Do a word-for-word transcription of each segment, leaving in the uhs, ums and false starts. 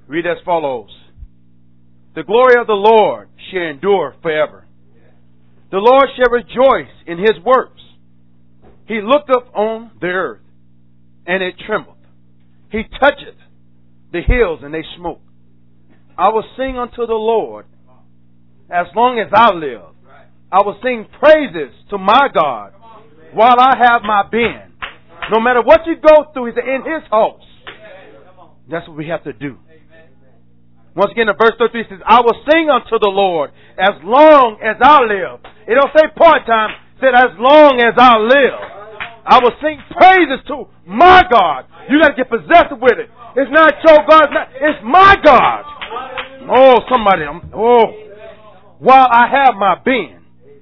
Read as follows. The glory of the Lord shall endure forever. The Lord shall rejoice in his works. He looked up on the earth, and it trembled. He toucheth the hills, and they smoke. I will sing unto the Lord as long as I live. I will sing praises to my God while I have my being. No matter what you go through, he's in his house. That's what we have to do. Once again, in verse thirty-three, it says, I will sing unto the Lord as long as I live. It don't say part-time. It said, as long as I live. I will sing praises to my God. You got to get possessed with it. It's not your God. It's, not, it's my God. Oh, somebody. Oh. While I have my being.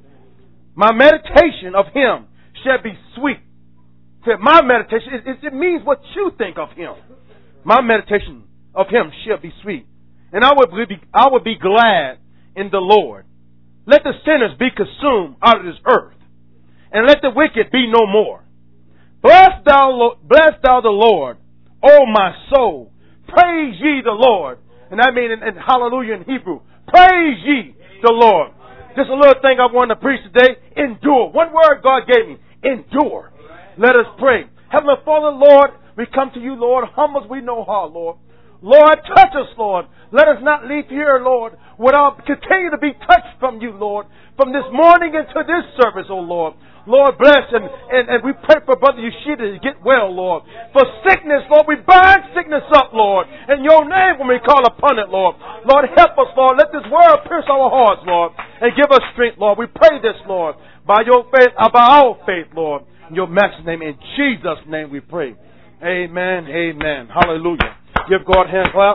My meditation of him shall be sweet. It said, my meditation, it, it means what you think of him. My meditation of him shall be sweet. And I would be, I would be glad in the Lord. Let the sinners be consumed out of this earth, and let the wicked be no more. Bless thou, bless thou the Lord, O my soul. Praise ye the Lord. And I mean in, in hallelujah in Hebrew. Praise ye the Lord. Just a little thing I wanted to preach today. Endure. One word God gave me. Endure. Let us pray. Heavenly Father, Lord, we come to you, Lord, humble as we know how, Lord. Lord, touch us, Lord. Let us not leave here, Lord, without continue to be touched from you, Lord, from this morning into this service, oh Lord. Lord, bless, and, and, and we pray for Brother Yoshida to get well, Lord. For sickness, Lord, we bind sickness up, Lord, in your name when we call upon it, Lord. Lord, help us, Lord. Let this word pierce our hearts, Lord, and give us strength, Lord. We pray this, Lord, by your faith, uh, by our faith, Lord. In your master's name, in Jesus' name we pray. Amen, amen. Hallelujah. Give God a hand clap.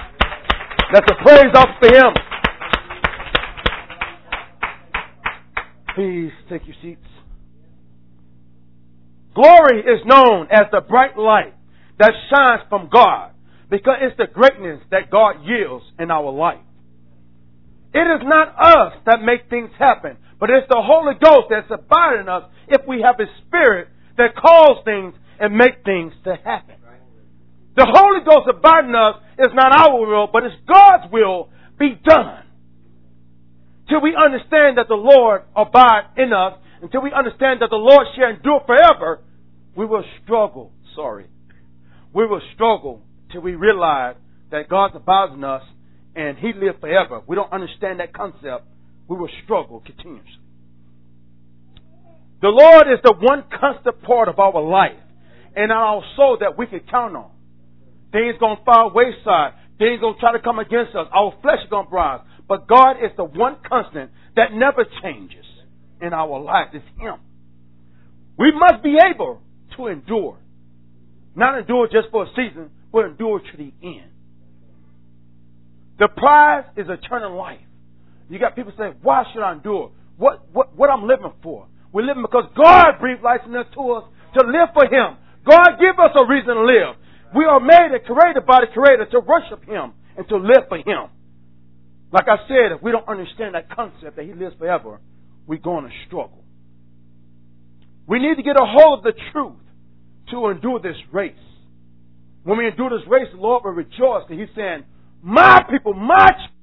Let's a praise up for him. Please take your seats. Glory is known as the bright light that shines from God because it's the greatness that God yields in our life. It is not us that make things happen, but it's the Holy Ghost that's abiding in us if we have a spirit that calls things and make things to happen. The Holy Ghost abiding in us is not our will, but it's God's will be done. Till we understand that the Lord abides in us, until we understand that the Lord shall endure forever, we will struggle. Sorry. We will struggle till we realize that God abides in us and he lives forever. We don't understand that concept. We will struggle continuously. The Lord is the one constant part of our life and our soul that we can count on. Things going to fall wayside. Things going to try to come against us. Our flesh is going to rise. But God is the one constant that never changes in our life. It's him. We must be able to endure. Not endure just for a season, but endure to the end. The prize is eternal life. You got people saying, why should I endure? What, what, what I'm living for? We're living because God breathed life into us to live for him. God give us a reason to live. We are made and created by the Creator to worship him and to live for him. Like I said, if we don't understand that concept that he lives forever, we're going to struggle. We need to get a hold of the truth to endure this race. When we endure this race, the Lord will rejoice because he's saying, my people, my